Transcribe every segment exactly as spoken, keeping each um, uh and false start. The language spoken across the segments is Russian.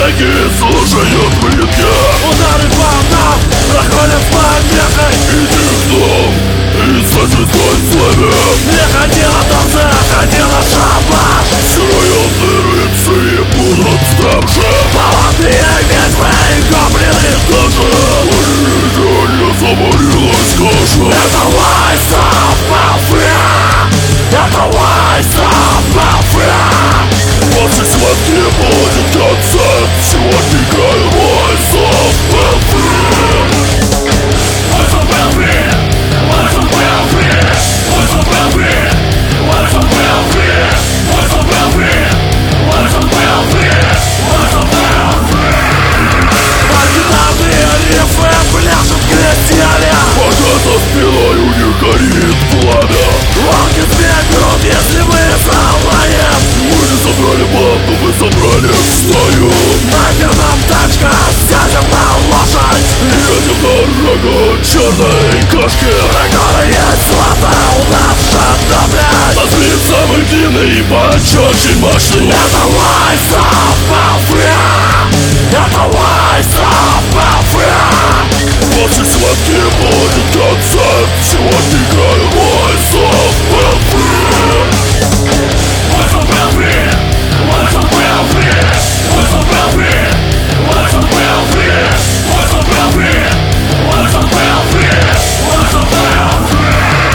Ноги слушают меня. Удары волна проходят с помехой. Иди к нам и со звездой славя. Не ходила танца, ходила шабаш. Строят рыцари будут стражи. Молодые ведьмы и гоблины Даже у не заварилась каша. Это Lies of Mafia. Это Lies of Mafia. После схватки будет концерт. Сегодня играю Lies of Mafia. Lies of Mafia. Lies of Mafia. Lies of Mafia. Lies of Mafia. Lies of Mafia. Lies of Mafia. Lies of Mafia. Оригинальные рифы пляшут крестьяне. Пока за спиной у них горит пламя. Волки змеи берут, если мы залаем. Мы не собрали банду, мы собрали стаю. Нахер нам тачка, сядем на лошадь. Едем дорогу черной кошки. Которые злато у нас жадно, блядь. Разбит самый длинный и панч очень мощный. Это Lies of Mafia. Это Lies of Mafia. После схватки будет концерт. Сегодня играю Lies of Mafia. Lies of Mafia. Lies of Mafia. Lies of Mafia. Lies of Mafia. Lies of Mafia. Lies of Mafia. Lies of Mafia.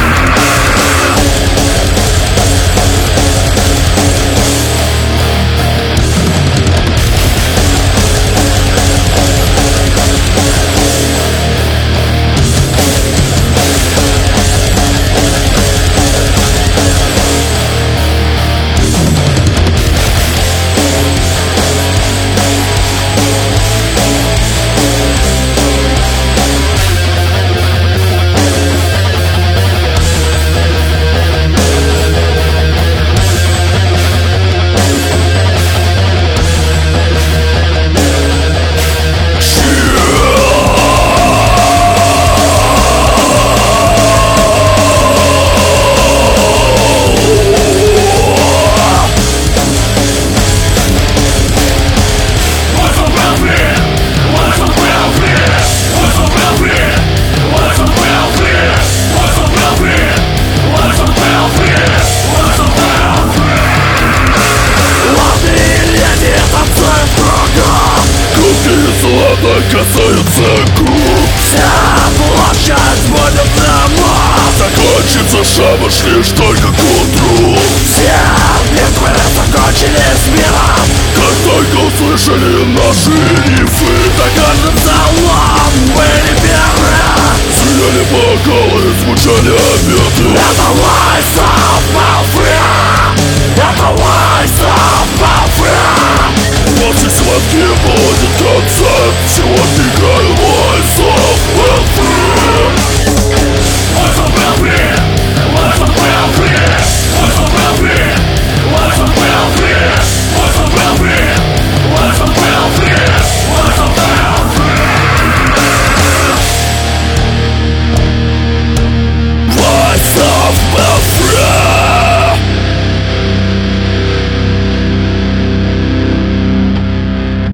Касается круг. Вся площадь будет дома. Закончится шабаш лишь только к утру. Все битвы закончились миром. Как только услышали наши рифы, За каждым залом были первые. звенели бокалы, звучали обеды. Это Lies of Mafia. Это Lies of Mafia.